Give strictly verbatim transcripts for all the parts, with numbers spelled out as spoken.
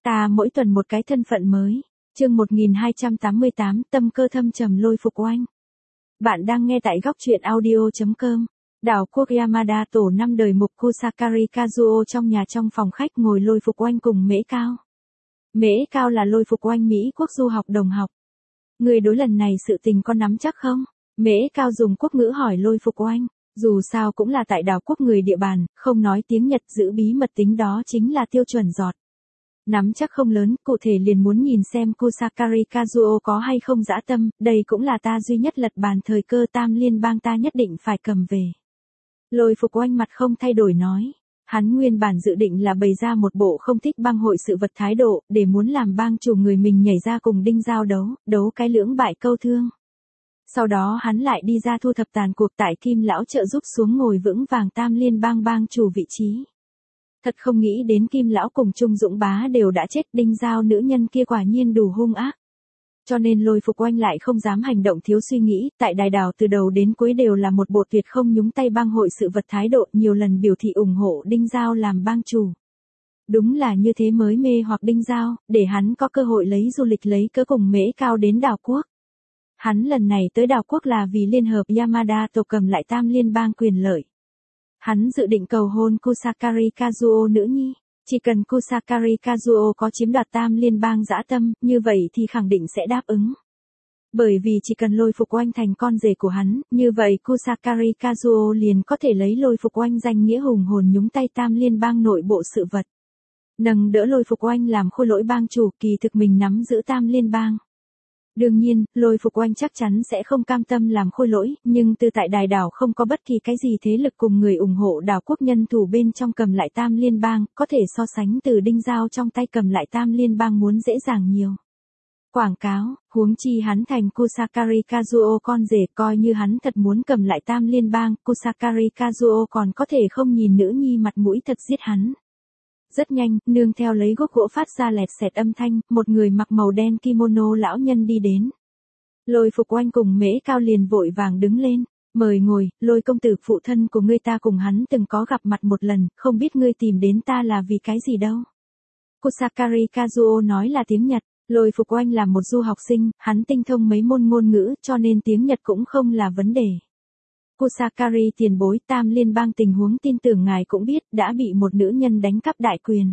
Ta mỗi tuần một cái thân phận mới. Chương một nghìn hai trăm tám mươi tám, tâm cơ thâm trầm Lôi Phục Oanh. Bạn đang nghe tại góc truyện audio chấm com. Đảo quốc Yamada tổ năm đời mục Kusakari Kazuo trong nhà trong phòng khách ngồi Lôi Phục Oanh cùng Mễ Cao. Mễ Cao là Lôi Phục Oanh Mỹ quốc du học đồng học. Người đối lần này sự tình có nắm chắc không? Mễ Cao dùng quốc ngữ hỏi Lôi Phục Oanh. Dù sao cũng là tại đảo quốc người địa bàn, không nói tiếng Nhật giữ bí mật tính đó chính là tiêu chuẩn giọt. Nắm chắc không lớn, cụ thể liền muốn nhìn xem Kusakari Kazuo có hay không dã tâm, đây cũng là ta duy nhất lật bàn thời cơ tam liên bang ta nhất định phải cầm về. Lôi Phục Oanh mặt không thay đổi nói. Hắn nguyên bản dự định là bày ra một bộ không thích bang hội sự vật thái độ, để muốn làm bang chủ người mình nhảy ra cùng Đinh Giao đấu, đấu cái lưỡng bại câu thương. Sau đó hắn lại đi ra thu thập tàn cuộc tại Kim Lão trợ giúp xuống ngồi vững vàng tam liên bang bang chủ vị trí. Thật không nghĩ đến Kim Lão cùng Trung Dũng Bá đều đã chết, Đinh Giao nữ nhân kia quả nhiên đủ hung ác. Cho nên Lôi Phục Oanh lại không dám hành động thiếu suy nghĩ, tại đài đảo từ đầu đến cuối đều là một bộ tuyệt không nhúng tay bang hội sự vật thái độ, nhiều lần biểu thị ủng hộ Đinh Giao làm bang chủ. Đúng là như thế mới mê hoặc Đinh Giao, để hắn có cơ hội lấy du lịch lấy cớ cùng Mễ Cao đến đảo quốc. Hắn lần này tới đảo quốc là vì liên hợp Yamada tổ cầm lại tam liên bang quyền lợi. Hắn dự định cầu hôn Kusakari Kazuo nữ nhi. Chỉ cần Kusakari Kazuo có chiếm đoạt tam liên bang dã tâm, như vậy thì khẳng định sẽ đáp ứng. Bởi vì chỉ cần Lôi Phục Oanh thành con rể của hắn, như vậy Kusakari Kazuo liền có thể lấy Lôi Phục Oanh danh nghĩa hùng hồn nhúng tay tam liên bang nội bộ sự vật. Nâng đỡ Lôi Phục Oanh làm khôi lỗi bang chủ, kỳ thực mình nắm giữ tam liên bang. Đương nhiên, Lôi Phục Oanh chắc chắn sẽ không cam tâm làm khôi lỗi, nhưng từ tại đài đảo không có bất kỳ cái gì thế lực cùng người ủng hộ đảo quốc nhân thủ bên trong cầm lại tam liên bang, có thể so sánh từ Đinh Giao trong tay cầm lại tam liên bang muốn dễ dàng nhiều. Quảng cáo, huống chi hắn thành Kusakari Kazuo con rể, coi như hắn thật muốn cầm lại tam liên bang, Kusakari Kazuo còn có thể không nhìn nữ nhi mặt mũi thật giết hắn. Rất nhanh, nương theo lấy gốc gỗ phát ra lẹt xẹt âm thanh, một người mặc màu đen kimono lão nhân đi đến. Lôi Phục Oanh cùng Mễ Cao liền vội vàng đứng lên, mời ngồi, Lôi công tử phụ thân của ngươi ta cùng hắn từng có gặp mặt một lần, không biết ngươi tìm đến ta là vì cái gì đâu. Kusakari Kazuo nói là tiếng Nhật, Lôi Phục Oanh là một du học sinh, hắn tinh thông mấy môn ngôn ngữ cho nên tiếng Nhật cũng không là vấn đề. Kusakari tiền bối, tam liên bang tình huống tin tưởng ngài cũng biết, đã bị một nữ nhân đánh cắp đại quyền.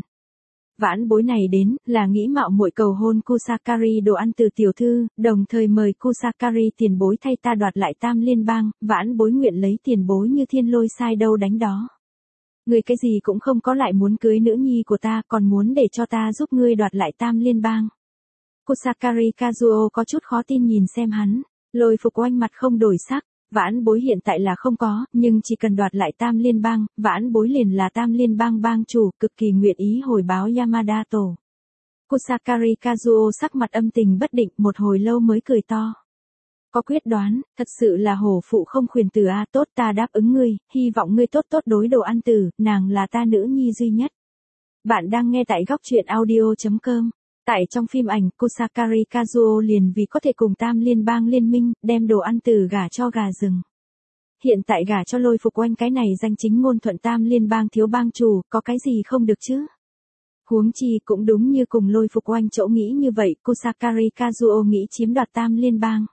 Vãn bối này đến, là nghĩ mạo muội cầu hôn Kusakari đồ ăn từ tiểu thư, đồng thời mời Kusakari tiền bối thay ta đoạt lại tam liên bang, vãn bối nguyện lấy tiền bối như thiên lôi sai đâu đánh đó. Người cái gì cũng không có lại muốn cưới nữ nhi của ta, còn muốn để cho ta giúp ngươi đoạt lại tam liên bang. Kusakari Kazuo có chút khó tin nhìn xem hắn, Lôi Phục Oanh mặt không đổi sắc. Vãn bối hiện tại là không có, nhưng chỉ cần đoạt lại tam liên bang, vãn bối liền là tam liên bang bang chủ, cực kỳ nguyện ý hồi báo Yamada tổ. Kusakari Kazuo sắc mặt âm tình bất định, một hồi lâu mới cười to. Có quyết đoán, thật sự là hổ phụ không khuyển tử a, tốt ta đáp ứng ngươi, hy vọng ngươi tốt tốt đối đồ ăn tử, nàng là ta nữ nhi duy nhất. Bạn đang nghe tại góc truyện audio chấm com. Tại trong phim ảnh, Kusakari Kazuo liền vì có thể cùng tam liên bang liên minh, đem đồ ăn từ gả cho gà rừng. Hiện tại gả cho Lôi Phục Oanh cái này danh chính ngôn thuận tam liên bang thiếu bang chủ, có cái gì không được chứ? Huống chi cũng đúng như cùng Lôi Phục Oanh chỗ nghĩ như vậy, Kusakari Kazuo nghĩ chiếm đoạt tam liên bang.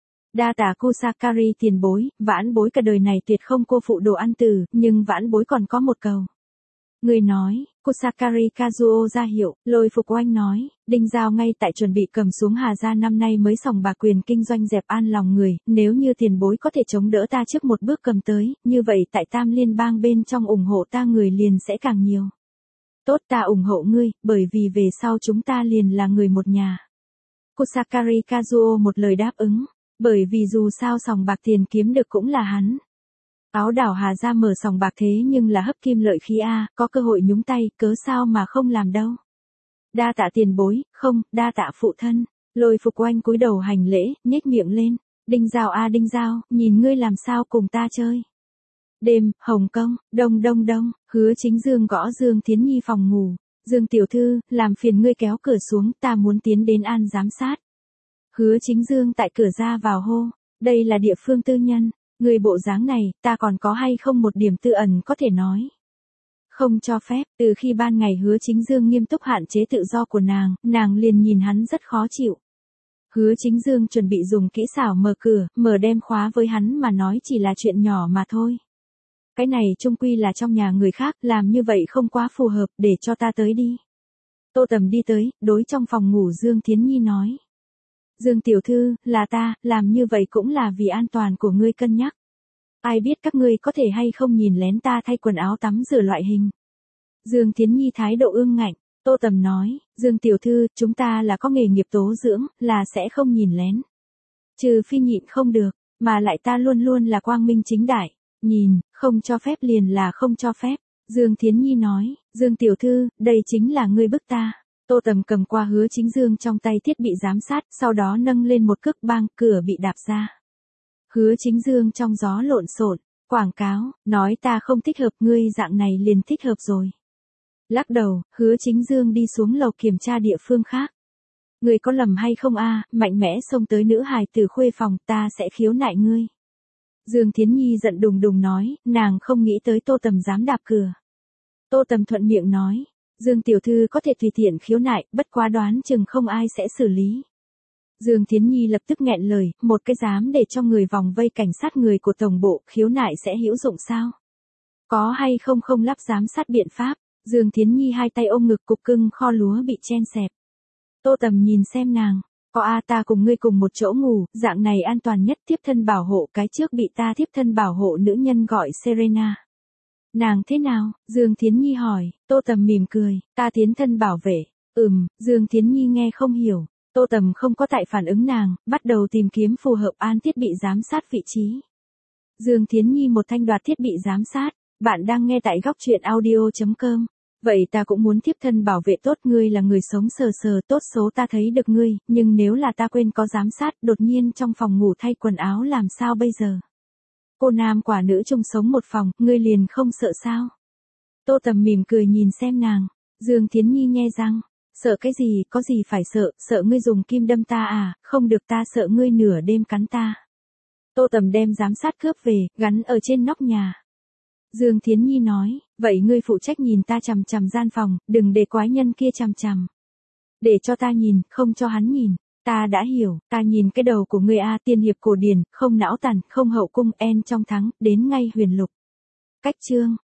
Đa tạ Kusakari tiền bối, vãn bối cả đời này tuyệt không cô phụ đồ ăn từ, nhưng vãn bối còn có một cầu. Người nói, Kusakari Kazuo ra hiệu, Lôi Phục Oanh nói, Đinh Giao ngay tại chuẩn bị cầm xuống Hà Gia năm nay mới sòng bạc quyền kinh doanh dẹp an lòng người, nếu như tiền bối có thể chống đỡ ta trước một bước cầm tới, như vậy tại tam liên bang bên trong ủng hộ ta người liền sẽ càng nhiều. Tốt ta ủng hộ ngươi, bởi vì về sau chúng ta liền là người một nhà. Kusakari Kazuo một lời đáp ứng, bởi vì dù sao sòng bạc tiền kiếm được cũng là hắn. Áo đảo Hà Gia mở sòng bạc thế nhưng là hấp kim lợi khí a, có cơ hội nhúng tay, cớ sao mà không làm đâu. Đa tạ tiền bối, không, đa tạ phụ thân. Lôi Phục Oanh cúi đầu hành lễ, nhếch miệng lên. Đinh Giao a Đinh Giao, nhìn ngươi làm sao cùng ta chơi. Đêm, Hồng Kông, đông đông đông, Hứa Chính Dương gõ Dương Thiến Nhi phòng ngủ. Dương tiểu thư, làm phiền ngươi kéo cửa xuống, ta muốn tiến đến an giám sát. Hứa Chính Dương tại cửa ra vào hô, đây là địa phương tư nhân. Người bộ dáng này, ta còn có hay không một điểm tư ẩn có thể nói. Không cho phép, từ khi ban ngày Hứa Chính Dương nghiêm túc hạn chế tự do của nàng, nàng liền nhìn hắn rất khó chịu. Hứa Chính Dương chuẩn bị dùng kỹ xảo mở cửa, mở đem khóa với hắn mà nói chỉ là chuyện nhỏ mà thôi. Cái này chung quy là trong nhà người khác, làm như vậy không quá phù hợp, để cho ta tới đi. Tô Tầm đi tới, đối trong phòng ngủ Dương Thiến Nhi nói. Dương tiểu thư, là ta, làm như vậy cũng là vì an toàn của ngươi cân nhắc. Ai biết các ngươi có thể hay không nhìn lén ta thay quần áo tắm rửa loại hình. Dương Thiến Nhi thái độ ương ngạnh, Tô Tầm nói, Dương tiểu thư, chúng ta là có nghề nghiệp tố dưỡng, là sẽ không nhìn lén. Trừ phi nhịn không được, mà lại ta luôn luôn là quang minh chính đại, nhìn, không cho phép liền là không cho phép. Dương Thiến Nhi nói, Dương tiểu thư, đây chính là ngươi bức ta. Tô Tầm cầm qua Hứa Chính Dương trong tay thiết bị giám sát, sau đó nâng lên một cước bang, cửa bị đạp ra. Hứa Chính Dương trong gió lộn xộn, quảng cáo, nói ta không thích hợp, ngươi dạng này liền thích hợp rồi. Lắc đầu, Hứa Chính Dương đi xuống lầu kiểm tra địa phương khác. Ngươi có lầm hay không a? Mạnh mẽ xông tới nữ hài tử khuê phòng, ta sẽ khiếu nại ngươi. Dương Thiến Nhi giận đùng đùng nói, nàng không nghĩ tới Tô Tầm dám đạp cửa. Tô Tầm thuận miệng nói, Dương tiểu thư có thể tùy tiện khiếu nại, bất quá đoán chừng không ai sẽ xử lý. Dương Thiến Nhi lập tức nghẹn lời, một cái dám để cho người vòng vây cảnh sát người của tổng bộ, khiếu nại sẽ hữu dụng sao? Có hay không không lắp giám sát biện pháp? Dương Thiến Nhi hai tay ôm ngực, cục cưng kho lúa bị chen xẹp. Tô Tầm nhìn xem nàng, có a ta cùng ngươi cùng một chỗ ngủ, dạng này an toàn nhất, tiếp thân bảo hộ, cái trước bị ta tiếp thân bảo hộ nữ nhân gọi Serena. Nàng thế nào? Dương Thiến Nhi hỏi. Tô Tầm mỉm cười, ta tiến thân bảo vệ. Ừm, Dương Thiến Nhi nghe không hiểu. Tô Tầm không có tại phản ứng nàng, bắt đầu tìm kiếm phù hợp an thiết bị giám sát vị trí. Dương Thiến Nhi một thanh đoạt thiết bị giám sát, bạn đang nghe tại góc truyện audio chấm com. Vậy ta cũng muốn tiếp thân bảo vệ tốt, ngươi là người sống sờ sờ, tốt số ta thấy được ngươi, nhưng nếu là ta quên có giám sát, đột nhiên trong phòng ngủ thay quần áo làm sao bây giờ? Cô nam quả nữ chung sống một phòng, ngươi liền không sợ sao? Tô Tầm mỉm cười nhìn xem nàng. Dương Thiến Nhi nhe răng, sợ cái gì, có gì phải sợ, sợ ngươi dùng kim đâm ta à, không được, ta sợ ngươi nửa đêm cắn ta. Tô Tầm đem giám sát cướp về, gắn ở trên nóc nhà. Dương Thiến Nhi nói, vậy ngươi phụ trách nhìn ta chằm chằm gian phòng, đừng để quái nhân kia chằm chằm. Để cho ta nhìn, không cho hắn nhìn. Ta đã hiểu, ta nhìn cái đầu của ngươi a, tiên hiệp cổ điển, không não tàn, không hậu cung, en trong thắng, đến ngay huyền lục. Cách chương.